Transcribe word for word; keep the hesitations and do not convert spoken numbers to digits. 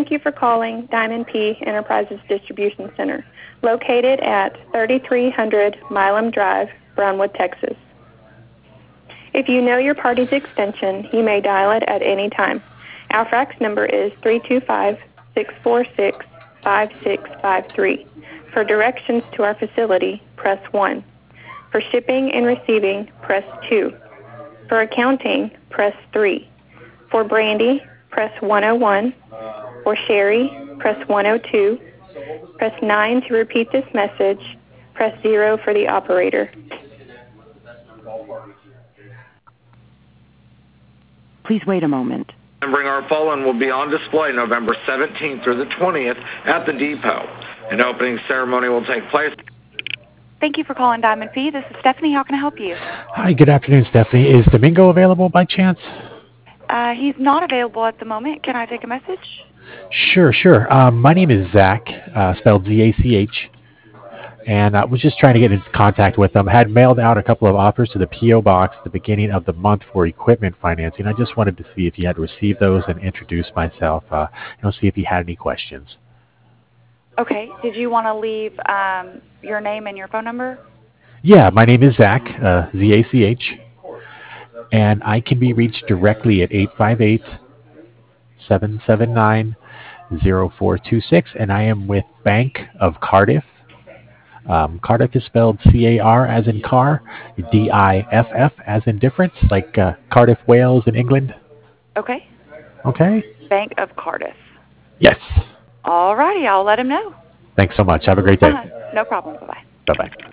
Thank you for calling Diamond P Enterprises Distribution Center, located at thirty-three hundred Milam Drive, Brownwood, Texas. If you know your party's extension, you may dial it at any time. Our fax number is three two five, six four six, five six five three. For directions to our facility, press one. For shipping and receiving, press two. For accounting, press three. For brandy, press one oh one. For sherry, press one oh two. Press nine to repeat this message. Press zero for the operator. Please wait a moment. Remembering our Fallen will be on display November seventeenth through the twentieth at the depot. An opening ceremony will take place. Thank you for calling Diamond P. This is Stephanie. How can I help you? Hi, good afternoon, Stephanie. Is Domingo available by chance? Uh, he's not available at the moment. Can I take a message? Sure, sure. Um, my name is Zach, uh, spelled Z A C H, and I was just trying to get in contact with him. Had mailed out a couple of offers to the P O box at the beginning of the month for equipment financing. I just wanted to see if he had received those and introduce myself, uh, and see if he had any questions. Okay. Did you want to leave um, your name and your phone number? Yeah, my name is Zach, uh, Z A C H, and I can be reached directly at eight five eight, seven seven nine, zero four two six, and I am with Bank of Cardiff. Um, Cardiff is spelled C A R as in car, D I F F as in difference, like uh, Cardiff, Wales in England. Okay. Okay? Bank of Cardiff. Yes. All righty. I'll let him know. Thanks so much. Have a great day. Uh-huh. No problem. Bye-bye. Bye-bye.